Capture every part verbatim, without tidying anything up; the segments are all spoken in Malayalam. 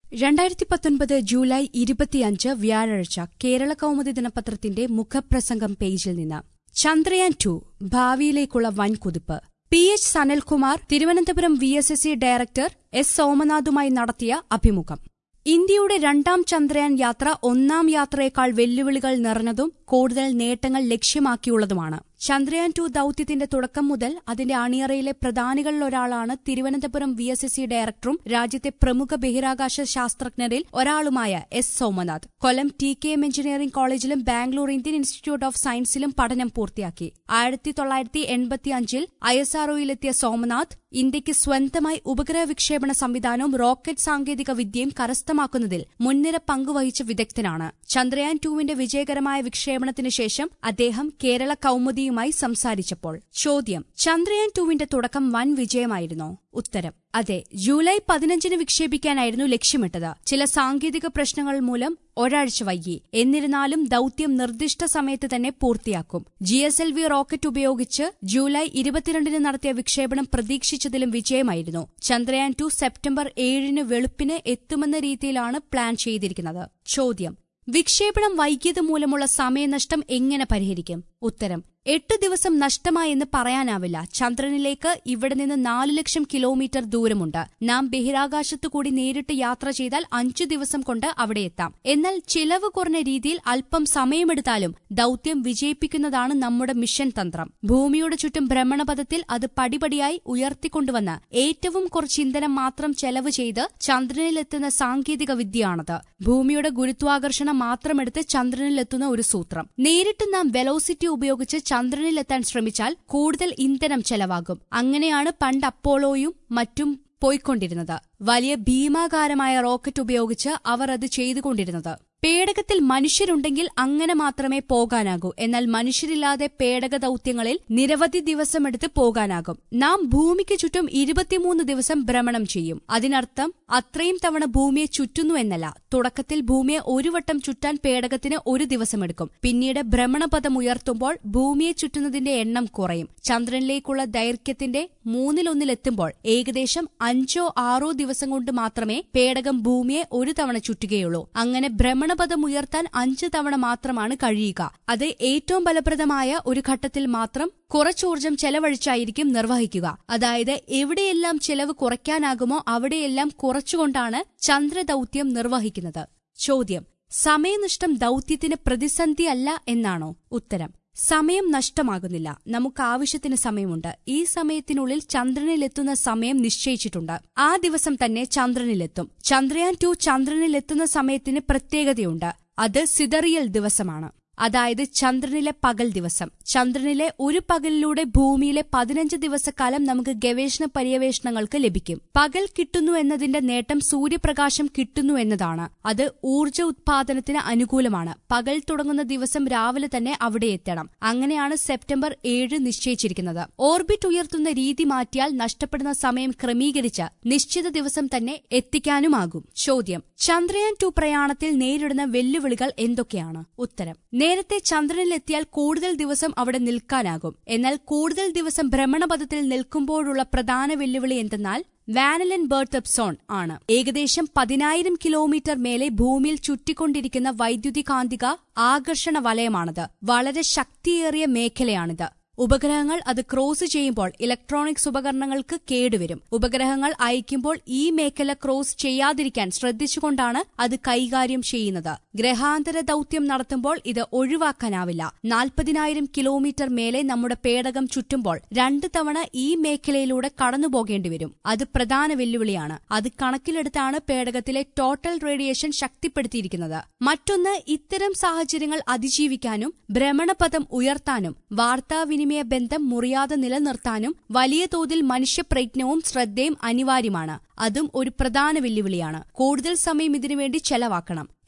രണ്ടായിരത്തി പത്തൊൻപത് ജൂലൈ ഇരുപത്തിയഞ്ച് വ്യാഴാഴ്ച കേരള കൗമുദി ദിനപത്രത്തിന്റെ മുഖപ്രസംഗം പേജിൽ നിന്ന് ചന്ദ്രയാൻ ടു ഭാവിയിലേക്കുള്ള വൻകുതിപ്പ്. P H Sanalkumar Thiruvananthapuram V S S C director S സോമനാഥുമായി നടത്തിയ അഭിമുഖം. ഇന്ത്യയുടെ രണ്ടാം ചന്ദ്രയാൻ യാത്ര ഒന്നാം യാത്രയേക്കാൾ വെല്ലുവിളികൾ നിറഞ്ഞതും കൂടുതൽ നേട്ടങ്ങൾ ലക്ഷ്യമാക്കിയുള്ളതുമാണ്. ചന്ദ്രയാൻ ടു ദൌത്യത്തിന്റെ തുടക്കം മുതൽ അതിന്റെ അണിയറയിലെ പ്രധാനികളിലൊരാളാണ് Thiruvananthapuram V S S C ഡയറക്ടറും രാജ്യത്തെ പ്രമുഖ ബഹിരാകാശ ശാസ്ത്രജ്ഞരിൽ ഒരാളുമായ S Somanath. Kollam T K M engineering കോളേജിലും ബാംഗ്ലൂർ ഇന്ത്യൻ ഇൻസ്റ്റിറ്റ്യൂട്ട് ഓഫ് സയൻസിലും പഠനം പൂർത്തിയാക്കി. ആയിരത്തി തൊള്ളായിരത്തി എൺപത്തിയഞ്ചിൽ ഐ എസ് ആർഒയിലെത്തിയ സോമനാഥ് ഇന്ത്യയ്ക്ക് സ്വന്തമായി ഉപഗ്രഹ വിക്ഷേപണ സംവിധാനവും റോക്കറ്റ് സാങ്കേതിക വിദ്യയും കരസ്ഥമാക്കുന്നതിൽ മുൻനിര പങ്കുവഹിച്ച വിദഗ്ധനാണ്. ചന്ദ്രയാൻ ടുവിന്റെ വിജയകരമായ വിക്ഷേപണത്തിന് ശേഷം അദ്ദേഹം കേരള കൗമുദിയുമായി സംസാരിച്ചപ്പോൾ ചോദ്യം: ചന്ദ്രയാൻ ടുവിന്റെ തുടക്കം വൻ വിജയമായിരുന്നോ? ഉത്തരം: അതെ. ജൂലൈ പതിനഞ്ചിന് വിക്ഷേപിക്കാനായിരുന്നു ലക്ഷ്യമിട്ടത്. ചില സാങ്കേതിക പ്രശ്നങ്ങൾ മൂലം ഒരാഴ്ച വൈകി. എന്നിരുന്നാലും ദൌത്യം നിർദ്ദിഷ്ട സമയത്ത് തന്നെ പൂർത്തിയാക്കും. G S L V rocket ഉപയോഗിച്ച് ജൂലൈ ഇരുപത്തിരണ്ടിന് നടത്തിയ വിക്ഷേപണം പ്രതീക്ഷിച്ചതിലും വിജയമായിരുന്നു. ചന്ദ്രയാൻ ടു സെപ്റ്റംബർ ഏഴിന് വെളുപ്പിന് എത്തുമെന്ന രീതിയിലാണ് പ്ലാൻ ചെയ്തിരിക്കുന്നത്. ചോദ്യം: വിക്ഷേപണം വൈകിയത് മൂലമുള്ള സമയനഷ്ടം എങ്ങനെ പരിഹരിക്കും? ഉത്തരം: എട്ട് ദിവസം നഷ്ടമായെന്ന് പറയാനാവില്ല. ചന്ദ്രനിലേക്ക് ഇവിടെ നിന്ന് നാലു ലക്ഷം കിലോമീറ്റർ ദൂരമുണ്ട്. നാം ബഹിരാകാശത്തുകൂടി നേരിട്ട് യാത്ര ചെയ്താൽ അഞ്ചു ദിവസം കൊണ്ട് അവിടെ എത്താം. എന്നാൽ ചിലവ് കുറഞ്ഞ രീതിയിൽ അല്പം സമയമെടുത്താലും ദൌത്യം വിജയിപ്പിക്കുന്നതാണ് നമ്മുടെ മിഷൻ തന്ത്രം. ഭൂമിയുടെ ചുറ്റും ഭ്രമണപഥത്തിൽ അത് പടിപടിയായി ഉയർത്തിക്കൊണ്ടുവന്ന് ഏറ്റവും കുറച്ച് ഇന്ധനം മാത്രം ചെലവ് ചെയ്ത് ചന്ദ്രനിലെത്തുന്ന സാങ്കേതിക വിദ്യയാണത്. ഭൂമിയുടെ ഗുരുത്വാകർഷണം മാത്രമെടുത്ത് ചന്ദ്രനിലെത്തുന്ന ഒരു സൂത്രം. നേരിട്ട് നാം വെലോസിറ്റി ഉപയോഗിച്ച് ചന്ദ്രനിലെത്താൻ ശ്രമിച്ചാൽ കൂടുതൽ ഇന്ധനം ചെലവാകും. അങ്ങനെയാണ് പണ്ട് അപ്പോളോയും മറ്റും പോയിക്കൊണ്ടിരുന്നത്. വലിയ ഭീമാകാരമായ റോക്കറ്റ് ഉപയോഗിച്ച് അവർ അത് ചെയ്തുകൊണ്ടിരുന്നത്. പേടകത്തിൽ മനുഷ്യരുണ്ടെങ്കിൽ അങ്ങനെ മാത്രമേ പോകാനാകൂ. എന്നാൽ മനുഷ്യരില്ലാതെ പേടക ദൌത്യങ്ങളിൽ നിരവധി ദിവസമെടുത്ത് പോകാനാകും. നാം ഭൂമിക്ക് ചുറ്റും ഇരുപത്തിമൂന്ന് ദിവസം ഭ്രമണം ചെയ്യും. അതിനർത്ഥം അത്രയും തവണ ഭൂമിയെ ചുറ്റുന്നു എന്നല്ല. തുടക്കത്തിൽ ഭൂമിയെ ഒരു വട്ടം ചുറ്റാൻ പേടകത്തിന് ഒരു ദിവസമെടുക്കും. പിന്നീട് ഭ്രമണപഥം ഉയർത്തുമ്പോൾ ഭൂമിയെ ചുറ്റുന്നതിന്റെ എണ്ണം കുറയും. ചന്ദ്രനിലേക്കുള്ള ദൈർഘ്യത്തിന്റെ മൂന്നിലൊന്നിലെത്തുമ്പോൾ ഏകദേശം അഞ്ചോ ആറോ ദിവസം കൊണ്ട് മാത്രമേ പേടകം ഭൂമിയെ ഒരു തവണ ചുറ്റുകയുള്ളൂ. അങ്ങനെ ഭ്രമണപഥം ഉയർത്താൻ അഞ്ച് തവണ മാത്രമാണ് കഴിയുക. അത് ഏറ്റവും ഫലപ്രദമായ ഒരു ഘട്ടത്തിൽ മാത്രം കുറച്ചൂർജ്ജം ചെലവഴിച്ചായിരിക്കും നിർവഹിക്കുക. അതായത് എവിടെയെല്ലാം ചെലവ് കുറയ്ക്കാനാകുമോ അവിടെയെല്ലാം കുറച്ചുകൊണ്ടാണ് ചന്ദ്രദൌത്യം നിർവഹിക്കുന്നത്. ചോദ്യം: സമയനഷ്ടം ദൌത്യത്തിന് പ്രതിസന്ധിയല്ല എന്നാണോ? ഉത്തരം: സമയം നഷ്ടമാകുന്നില്ല. നമുക്ക് ആവശ്യത്തിന് സമയമുണ്ട്. ഈ സമയത്തിനുള്ളിൽ ചന്ദ്രനിലെത്തുന്ന സമയം നിശ്ചയിച്ചിട്ടുണ്ട്. ആ ദിവസം തന്നെ ചന്ദ്രനിലെത്തും. ചന്ദ്രയാൻ ടു ചന്ദ്രനിലെത്തുന്ന സമയത്തിന് പ്രത്യേകതയുണ്ട്. അത് സിദറിയൽ ദിവസമാണ്. അതായത് ചന്ദ്രനിലെ പകൽ ദിവസം. ചന്ദ്രനിലെ ഒരു പകലിലൂടെ ഭൂമിയിലെ പതിനഞ്ച് ദിവസക്കാലം നമുക്ക് ഗവേഷണ പര്യവേഷണങ്ങൾക്ക് ലഭിക്കും. പകൽ കിട്ടുന്നു എന്നതിന്റെ നേട്ടം സൂര്യപ്രകാശം കിട്ടുന്നു എന്നതാണ്. അത് ഊർജ്ജ ഉത്പാദനത്തിന് അനുകൂലമാണ്. പകൽ തുടങ്ങുന്ന ദിവസം രാവിലെ തന്നെ അവിടെ എത്തണം. അങ്ങനെയാണ് സെപ്റ്റംബർ ഏഴ് നിശ്ചയിച്ചിരിക്കുന്നത്. ഓർബിറ്റ് ഉയർത്തുന്ന രീതി മാറ്റിയാൽ നഷ്ടപ്പെടുന്ന സമയം ക്രമീകരിച്ച് നിശ്ചിത ദിവസം തന്നെ എത്തിക്കാനുമാകും. ചോദ്യം: ചന്ദ്രയാൻ ടു പ്രയാണത്തിൽ നേരിടുന്ന വെല്ലുവിളികൾ എന്തൊക്കെയാണ്? ഉത്തരം: നേരത്തെ ചന്ദ്രനിലെത്തിയാൽ കൂടുതൽ ദിവസം അവിടെ നിൽക്കാനാകും. എന്നാൽ കൂടുതൽ ദിവസം ഭ്രമണപഥത്തിൽ നിൽക്കുമ്പോഴുള്ള പ്രധാന വെല്ലുവിളി എന്തെന്നാൽ വാനലൻ ബർത്ത് സോൺ ആണ്. ഏകദേശം പതിനായിരം കിലോമീറ്റർ മേലെ ഭൂമിയിൽ ചുറ്റിക്കൊണ്ടിരിക്കുന്ന വൈദ്യുതി കാന്തിക ആകർഷണ വലയമാണത്. വളരെ ശക്തിയേറിയ മേഖലയാണിത്. ഉപഗ്രഹങ്ങൾ അത് ക്രോസ് ചെയ്യുമ്പോൾ ഇലക്ട്രോണിക്സ് ഉപകരണങ്ങൾക്ക് കേടുവരും. ഉപഗ്രഹങ്ങൾ അയക്കുമ്പോൾ ഈ മേഖല ക്രോസ് ചെയ്യാതിരിക്കാൻ ശ്രദ്ധിച്ചുകൊണ്ടാണ് അത് കൈകാര്യം ചെയ്യുന്നത്. ഗ്രഹാന്തര ദൌത്യം നടത്തുമ്പോൾ ഇത് ഒഴിവാക്കാനാവില്ല. നാൽപ്പതിനായിരം കിലോമീറ്റർ മേലെ നമ്മുടെ പേടകം ചുറ്റുമ്പോൾ രണ്ട് തവണ ഈ മേഖലയിലൂടെ കടന്നുപോകേണ്ടിവരും. അത് പ്രധാന വെല്ലുവിളിയാണ്. അത് കണക്കിലെടുത്താണ് പേടകത്തിലെ ടോട്ടൽ റേഡിയേഷൻ ശക്തിപ്പെടുത്തിയിരിക്കുന്നത്. മറ്റൊന്ന്, ഇത്തരം സാഹചര്യങ്ങൾ അതിജീവിക്കാനും ഭ്രമണപഥം ഉയർത്താനും വാർത്താവിനിമയ ബന്ധം മുറിയാതെ നിലനിർത്താനും വലിയ തോതിൽ മനുഷ്യപ്രയത്നവും ശ്രദ്ധയും അനിവാര്യമാണ്. അതും ഒരു പ്രധാന വെല്ലുവിളിയാണ്. കൂടുതൽ സമയം ഇതിനുവേണ്ടി ചെലവാക്കണം.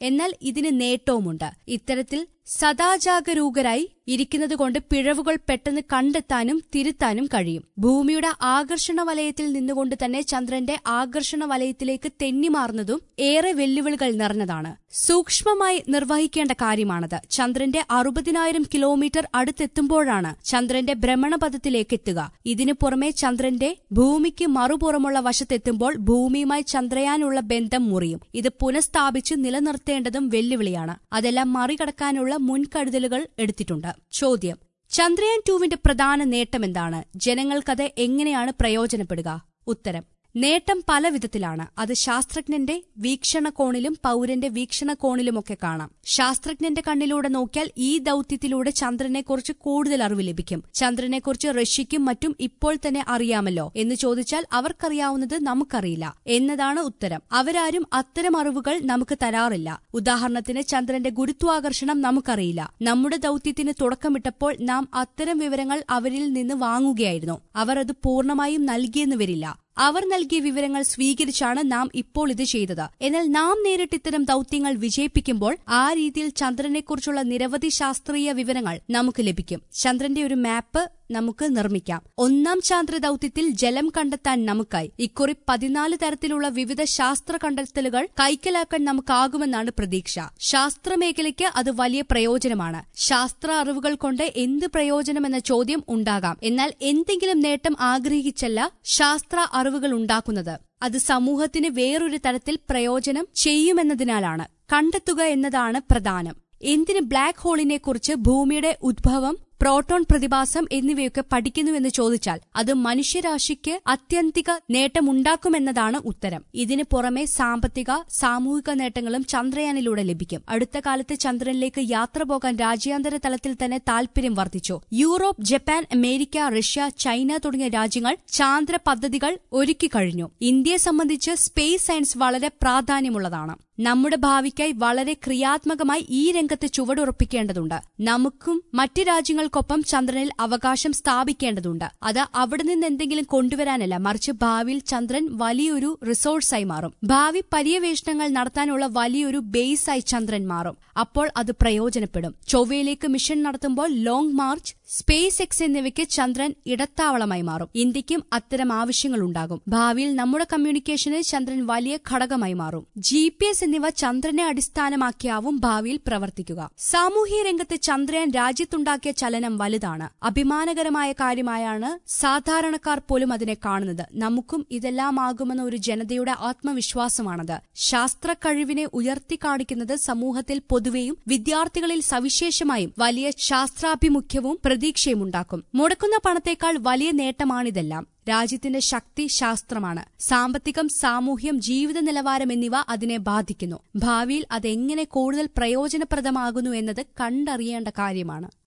എന്നാൽ ഇതിന് നേട്ടവുമുണ്ട്. ഇത്തരത്തിൽ സദാജാഗരൂകരായി ഇരിക്കുന്നതുകൊണ്ട് പിഴവുകൾ പെട്ടെന്ന് കണ്ടെത്താനും തിരുത്താനും കഴിയും. ഭൂമിയുടെ ആകർഷണ വലയത്തിൽ നിന്നുകൊണ്ട് തന്നെ ചന്ദ്രന്റെ ആകർഷണ വലയത്തിലേക്ക് തെന്നിമാറുന്നതും ഏറെ വെല്ലുവിളികൾ നിറഞ്ഞതാണ്. സൂക്ഷ്മമായി നിർവഹിക്കേണ്ട കാര്യമാണത്. ചന്ദ്രന്റെ അറുപതിനായിരം കിലോമീറ്റർ അടുത്തെത്തുമ്പോഴാണ് ചന്ദ്രന്റെ ഭ്രമണപഥത്തിലേക്ക് എത്തുക. ഇതിനു പുറമെ ചന്ദ്രന്റെ ഭൂമിക്ക് മറുപുറമുള്ള വശത്തെത്തുമ്പോൾ ഭൂമിയുമായി ചന്ദ്രയാനുള്ള ബന്ധം മുറിയും. ഇത് പുനഃസ്ഥാപിച്ച് നിലനിർത്തേണ്ടതും വെല്ലുവിളിയാണ്. അതെല്ലാം മറികടക്കാനുള്ള മുൻകരുതലുകൾ എടുത്തിട്ടുണ്ട്. ചോദ്യം: ചന്ദ്രയാൻ ടുവിന്റെ പ്രധാന നേട്ടമെന്താണ്? ജനങ്ങൾക്കത് എങ്ങനെയാണ് പ്രയോജനപ്പെടുക? ഉത്തരം: നേട്ടം പല വിധത്തിലാണ്. അത് ശാസ്ത്രജ്ഞന്റെ വീക്ഷണകോണിലും പൌരന്റെ വീക്ഷണകോണിലുമൊക്കെ കാണാം. ശാസ്ത്രജ്ഞന്റെ കണ്ണിലൂടെ നോക്കിയാൽ ഈ ദൌത്യത്തിലൂടെ ചന്ദ്രനെക്കുറിച്ച് കൂടുതൽ അറിവ് ലഭിക്കും. ചന്ദ്രനെക്കുറിച്ച് റഷ്യയ്ക്കും മറ്റും ഇപ്പോൾ തന്നെ അറിയാമല്ലോ എന്ന് ചോദിച്ചാൽ അവർക്കറിയാവുന്നത് നമുക്കറിയില്ല എന്നതാണ് ഉത്തരം. അവരാരും അത്തരം അറിവുകൾ നമുക്ക് തരാറില്ല. ഉദാഹരണത്തിന് ചന്ദ്രന്റെ ഗുരുത്വാകർഷണം നമുക്കറിയില്ല. നമ്മുടെ ദൌത്യത്തിന് തുടക്കമിട്ടപ്പോൾ നാം അത്തരം വിവരങ്ങൾ അവരിൽ നിന്ന് വാങ്ങുകയായിരുന്നു. അവർ അത് പൂർണ്ണമായും നൽകിയെന്ന് വരില്ല. അവർ നൽകിയ വിവരങ്ങൾ സ്വീകരിച്ചാണ് നാം ഇപ്പോൾ ഇത് ചെയ്തത്. എന്നാൽ നാം നേരിട്ട് ഇത്തരം ദൌത്യങ്ങൾ വിജയിപ്പിക്കുമ്പോൾ ആ രീതിയിൽ ചന്ദ്രനെക്കുറിച്ചുള്ള നിരവധി ശാസ്ത്രീയ വിവരങ്ങൾ നമുക്ക് ലഭിക്കും. ചന്ദ്രന്റെ ഒരു മാപ്പ് നമുക്ക് നിർമ്മിക്കാം. ഒന്നാം ചാന്ദ്ര ദൌത്യത്തിൽ ജലം കണ്ടെത്താൻ നമുക്കായി. ഇക്കുറി പതിനാല് തരത്തിലുള്ള വിവിധ ശാസ്ത്ര കണ്ടെത്തലുകൾ കൈക്കലാക്കാൻ നമുക്കാകുമെന്നാണ് പ്രതീക്ഷ. ശാസ്ത്രമേഖലയ്ക്ക് അത് വലിയ പ്രയോജനമാണ്. ശാസ്ത്ര അറിവുകൾ കൊണ്ട് എന്ത് പ്രയോജനമെന്ന ചോദ്യം ഉണ്ടാകാം. എന്നാൽ എന്തെങ്കിലും നേട്ടം ആഗ്രഹിച്ചല്ല ശാസ്ത്ര അറിവുകൾ ഉണ്ടാക്കുന്നത്. അത് സമൂഹത്തിന് വേറൊരു തരത്തിൽ പ്രയോജനം ചെയ്യുമെന്നതിനാലാണ്. കണ്ടെത്തുക എന്നതാണ് പ്രധാനം. എന്തിന് ബ്ലാക്ക് ഹോളിനെക്കുറിച്ച്, ഭൂമിയുടെ ഉദ്ഭവം, പ്രോട്ടോൺ പ്രതിഭാസം എന്നിവയൊക്കെ പഠിക്കുന്നുവെന്ന് ചോദിച്ചാൽ അത് മനുഷ്യരാശിക്ക് അത്യന്തിക നേട്ടമുണ്ടാക്കുമെന്നതാണ് ഉത്തരം. ഇതിന് പുറമെ സാമ്പത്തിക, സാമൂഹിക നേട്ടങ്ങളും ചന്ദ്രയാനിലൂടെ ലഭിക്കും. അടുത്ത കാലത്ത് ചന്ദ്രനിലേക്ക് യാത്ര പോകാൻ രാജ്യാന്തര തലത്തിൽ തന്നെ താൽപര്യം വർദ്ധിച്ചു. Europe, Japan, America, Russia, China തുടങ്ങിയ രാജ്യങ്ങൾ ചാന്ദ്ര പദ്ധതികൾ ഒരുക്കിക്കഴിഞ്ഞു. ഇന്ത്യയെ സംബന്ധിച്ച് സ്പേസ് സയൻസ് വളരെ പ്രാധാന്യമുള്ളതാണ്. നമ്മുടെ ഭാവിക്കായി വളരെ ക്രിയാത്മകമായി ഈ രംഗത്ത് ചുവടുറപ്പിക്കേണ്ടതുണ്ട്. നമുക്കും മറ്റ് രാജ്യങ്ങൾക്കൊപ്പം ചന്ദ്രനിൽ അവകാശം സ്ഥാപിക്കേണ്ടതുണ്ട്. അത് അവിടെ നിന്ന് എന്തെങ്കിലും കൊണ്ടുവരാനല്ല, മറിച്ച് ഭാവിയിൽ ചന്ദ്രൻ വലിയൊരു റിസോഴ്സായി മാറും. ഭാവി പര്യവേഷണങ്ങൾ നടത്താനുള്ള വലിയൊരു ബേസായി ചന്ദ്രൻ മാറും. അപ്പോൾ അത് പ്രയോജനപ്പെടും. ചൊവ്വയിലേക്ക് മിഷൻ നടത്തുമ്പോൾ ലോങ് മാർച്ച്, സ്പേസ് എക്സ് എന്നിവയ്ക്ക് ചന്ദ്രൻ ഇടത്താവളമായി മാറും. ഇന്ത്യക്കും അത്തരം ആവശ്യങ്ങളുണ്ടാകും. ഭാവിയിൽ നമ്മുടെ കമ്മ്യൂണിക്കേഷന് ചന്ദ്രൻ വലിയ ഘടകമായി മാറും. ജി പി എസ് എന്നിവ ചന്ദ്രനെ അടിസ്ഥാനമാക്കിയാവും ഭാവിയിൽ പ്രവർത്തിക്കുക. സാമൂഹ്യ രംഗത്ത് ചന്ദ്രയാൻ രാജ്യത്തുണ്ടാക്കിയ ചലനം വലുതാണ്. അഭിമാനകരമായ കാര്യമായാണ് സാധാരണക്കാർ പോലും അതിനെ കാണുന്നത്. നമുക്കും ഇതെല്ലാമാകുമെന്ന ഒരു ജനതയുടെ ആത്മവിശ്വാസമാണത്. ശാസ്ത്ര കഴിവിനെ ഉയർത്തിക്കാണിക്കുന്നത് സമൂഹത്തിൽ പൊതുവെയും വിദ്യാർത്ഥികളിൽ സവിശേഷമായും വലിയ ശാസ്ത്രാഭിമുഖ്യവും പ്രതീക്ഷയുമുണ്ടാക്കും. മുടക്കുന്ന പണത്തേക്കാൾ വലിയ നേട്ടമാണിതെല്ലാം. രാജ്യത്തിന്റെ ശക്തി ശാസ്ത്രമാണ്. സാമ്പത്തികം, സാമൂഹ്യം, ജീവിത നിലവാരം എന്നിവ അതിനെ ബാധിക്കുന്നു. ഭാവിയിൽ അതെങ്ങനെ കൂടുതൽ പ്രയോജനപ്രദമാകുന്നു എന്നത് കണ്ടറിയേണ്ട കാര്യമാണ്.